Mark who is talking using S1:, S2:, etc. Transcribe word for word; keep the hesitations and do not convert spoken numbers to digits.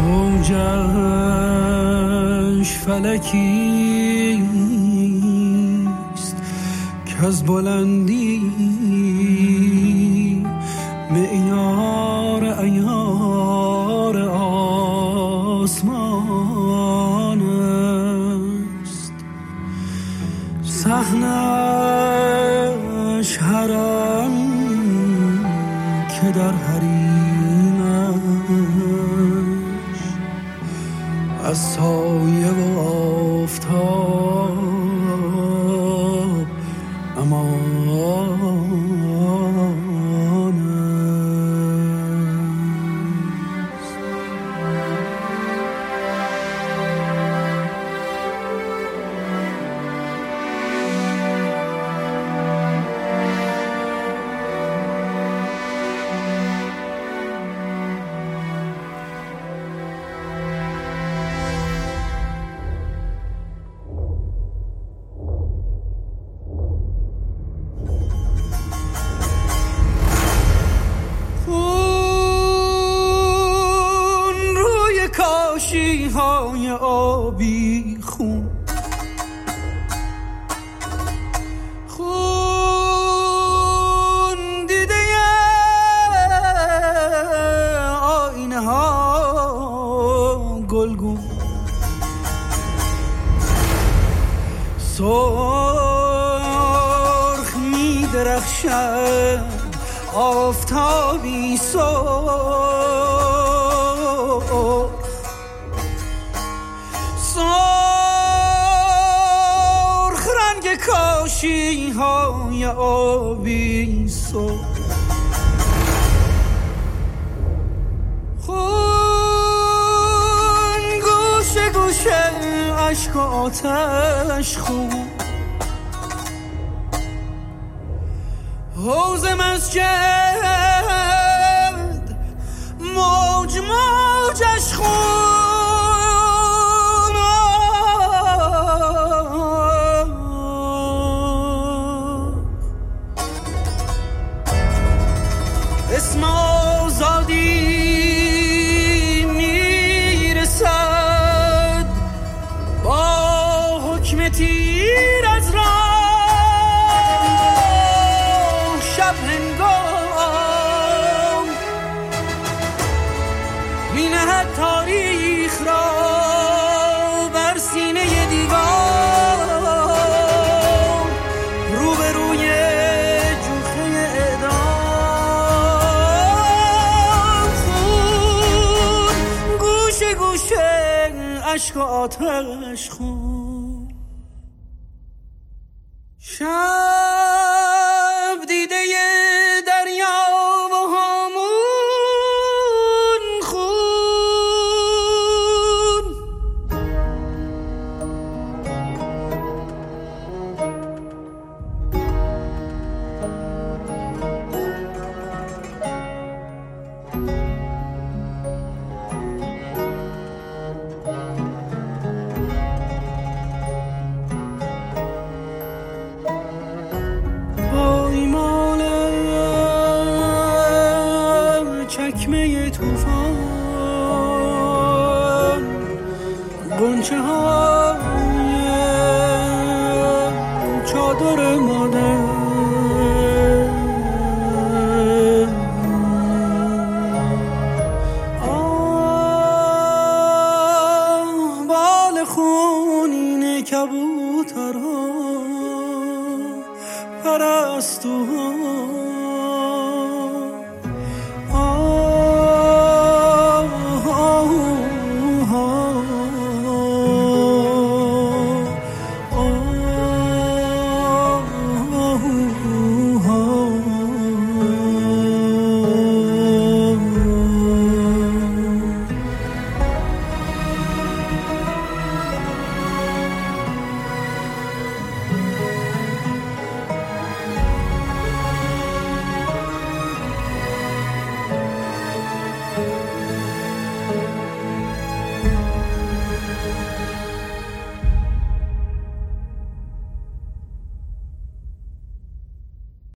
S1: موجش فلکیست که از بلندی معیار عیار آسمان است. صحنش حرم که در حریمش از سایه و آفتاب امان های آبی خون، خون دیده آینه ها گلگون، سرخ می درخشد آفتابی سرخ، سرخ رنگ کاشی های آبی سرخ، خون گوشه گوشه عشق و آتش خون، حوض مسجد موج موجش خون، اسم آزادی میرسد با حکم تیر از راه، شب هنگام می نهد تاریخ را بر سینه دیوار، روبروی جوخه اعدام، خون گوشه گوشه عشق و آتش خون، شب دیده دریا و هامون خون، چکمه توفان، گنچه های چادر مادر، آه بال خونین کبوترها، پرستوها،